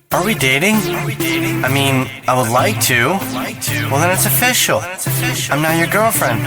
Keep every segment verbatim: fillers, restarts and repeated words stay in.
Are we dating? I mean, I would like to. Well, then it's official. I'm now your girlfriend.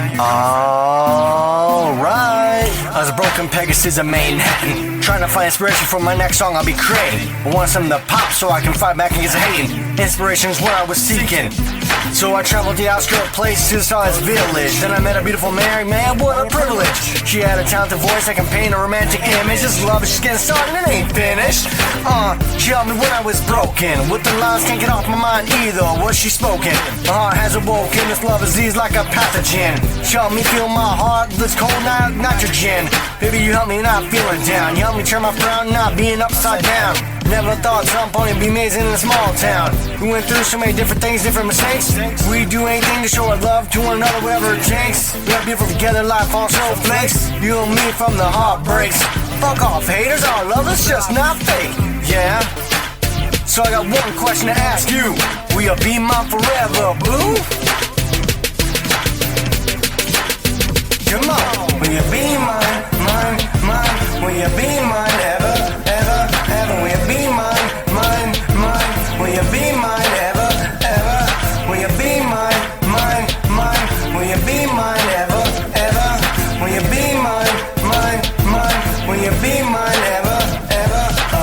Alright. I was a broken Pegasus of Manhattan, trying to find inspiration for my next song I'll be creating. I want something to pop so I can fight back against the hating. Inspiration is what I was seeking. So I traveled the outskirt place to saw his village. Then I met a beautiful married man, what a privilege. She had a talented voice that can paint a romantic image. This love is just getting started and it ain't finished. Uh, she helped me when I was broken. With the lines can't get off my mind either. Was she spoken? My heart has awoken. This love disease like a pathogen. She helped me feel my heart, this cold night nitrogen. Baby, you helped me not feeling down. You helped me turn my frown, not being upside down. Never thought some point would be amazing in a small town. We went through so many different things, different mistakes. We do anything to show our love to one another, whatever it takes. We are beautiful together, life on snowflakes. You and me from the heartbreaks. Fuck off, haters, our love is just not fake. Yeah. So I got one question to ask you. Will you be mine forever, boo? Come on. Will you be mine, mine, mine? Will you be mine ever, ever, ever? Will you be mine, mine, mine? Will you be mine ever, ever? Will you be mine, mine, mine? Will you be mine ever, ever? Will you be mine, mine, mine? Will you be mine ever, ever? Oh,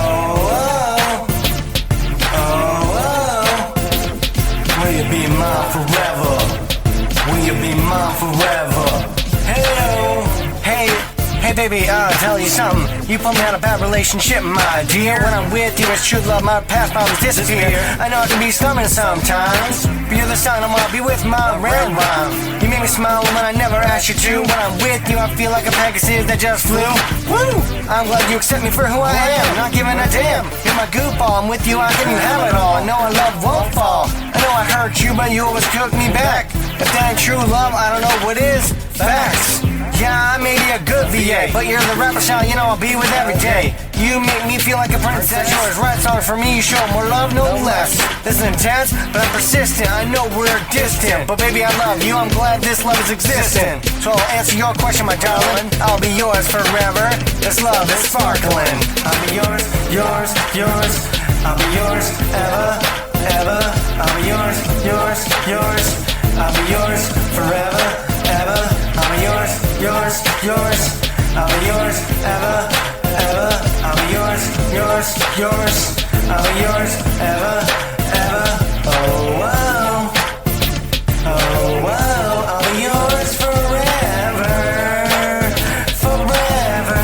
oh, oh, oh. Will you be mine forever? Will you be mine forever? Hey, hey, hey baby, I'll tell you something. You put me out of a bad relationship, my dear. When I'm with you, it's true love, my past problems disappear. I know it can be stubborn sometimes, but you're the sign I wanna be with my red rhyme. You make me smile when I never asked you to. When I'm with you, I feel like a Pegasus that just flew. Woo! I'm glad you accept me for who I am, not giving a damn. You're my goofball, I'm with you, I can have it all. I know our love won't fall. I know I hurt you, but you always cook me back. If that ain't true love, I don't know what is. Facts. Yeah, I may be a good V A, but you're the rapper sound, you know I'll be with every day. You make me feel like a princess. Yours write songs for me, you show more love, no less. This is intense, but I'm persistent. I know we're distant, but baby I love you, I'm glad this love is existing. So I'll answer your question, my darling. I'll be yours forever. This love is sparkling. I'll be yours, yours, yours. I'll be yours ever, ever. I'll be yours, yours, yours. I'll be yours forever, ever. I'll be yours, yours, yours. I'll be yours ever, ever. I'll be yours, yours, yours. I'll be yours ever, ever. Oh wow, oh wow. I'll be yours forever, forever.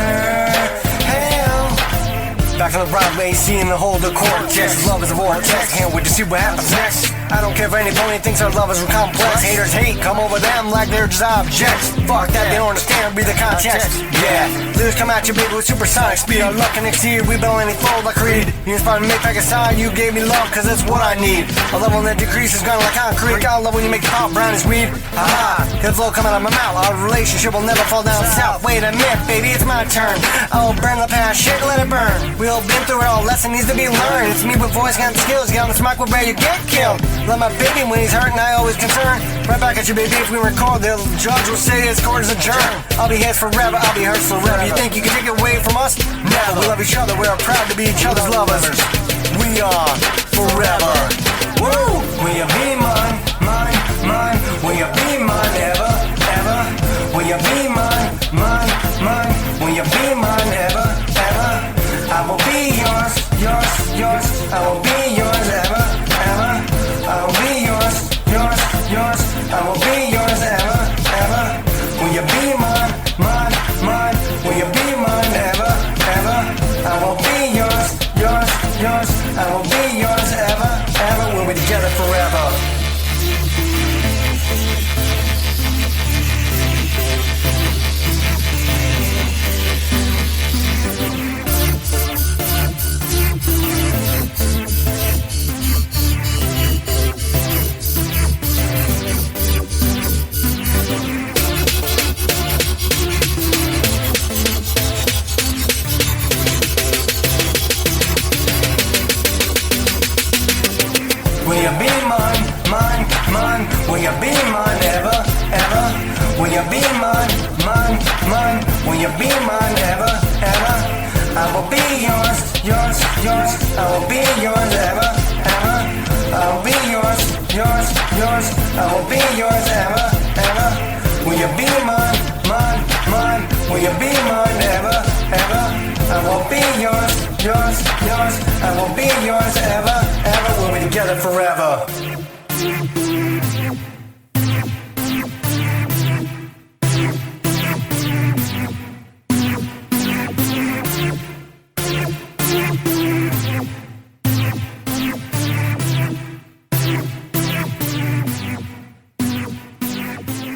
Hell. Back to the Broadway scene, the whole the cortex. Love is a vortex. Can't wait to see what happens next. I don't care if any pony thinks our love is complex. Haters hate, come over them like they're just objects. Fuck that, they don't understand, read the context. Yeah, lyrics come at you, baby, with supersonic speed. Our luck can exceed, we build any fold like Creed. You inspired me to make back a sign, you gave me love, cause it's what I need. A love when that decreases, gone like concrete. I love when you make the pop brown as weed. Aha, the flow coming out of my mouth. Our relationship will never fall down south. Wait a minute, baby, it's my turn. I'll burn the past shit, let it burn. We all been through it all, lesson needs to be learned. It's me with voice, got the skills, get on the mic, we're ready to get killed. Love my baby when he's hurting, I always concern. Right back at you, baby, if we record, the judge will say his court is adjourned. I'll be his forever, I'll be hers forever. You think you can take it away from us? Never. We love each other, we are proud to be each other's lovers. We are forever. Woo! Will you be mine, mine, mine? Will you be mine ever, ever? Will you be mine, mine, mine? Will you be mine ever, ever? I will be yours, yours, yours. I will be yours ever, ever. I will be yours, yours, yours. I will be yours ever, ever. Will you be mine, mine, mine? Will you be mine ever, ever? I will be yours, yours, yours. I will be yours ever, ever. We'll be together forever. Will you be mine, mine, mine? Will you be mine ever, ever? Will you be mine, mine, mine? Will you be mine ever, ever? I will be yours, yours, yours. I will be yours ever, ever. I will be yours, yours, yours. I will be yours ever, ever. Will you be mine, mine, mine? Will you be mine ever, ever? I will be yours, yours, yours. I will be yours ever, ever. We'll be together forever.